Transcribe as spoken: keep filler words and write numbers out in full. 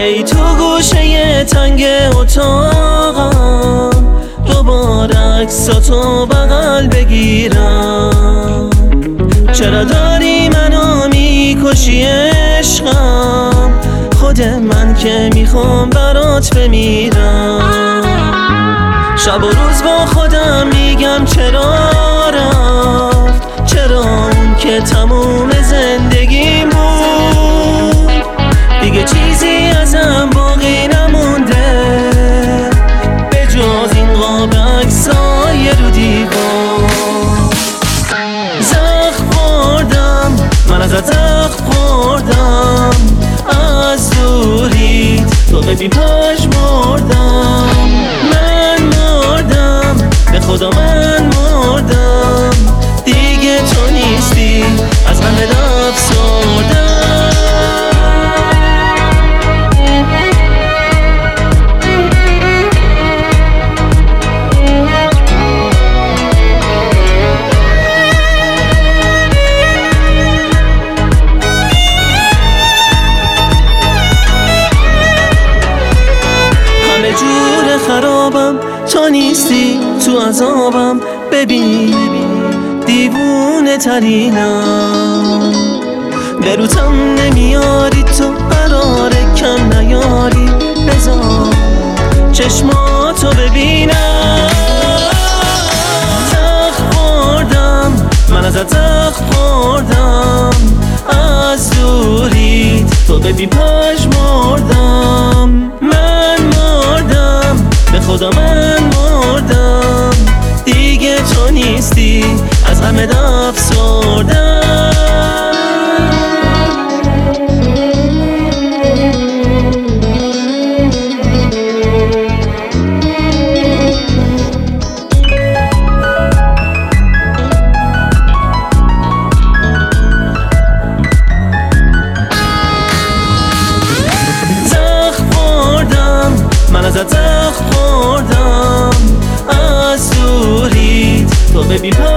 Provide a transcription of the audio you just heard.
دیگه ای تو گوشه تنگ اتاقم دوباره عکساتو بغل بگیرم. چرا داری منو میکشی عشقم؟ خود من که میخوام برات بمیرم. شب و روز با خودم میگم چرا رفت، چرا اون که تموم زندگیم بود دیگه چیزی ازم باقی نمونده به جز این قاب عکسای رو دیوار. زخم خوردم من ازت، زخم خوردم از دوریت، تو به بی پاش مردم. من مردم به خدا، من مردم دیگه تو نیستی، از همه افسردم. خرابم تو نیستی، تو عذابم ببین دیوونه ترینم. به روتم نمیاری تو، قراره کم نیاری، بذار چشماتو ببینم. زخم خوردم من ازت، زخم خوردم از دوریت، تو به بی پاش مردم. من مردم به خدا، من مردم دیگه تو نیستی، از همه افسردم. من ازت، زخم خوردم از دوریت، تو به بی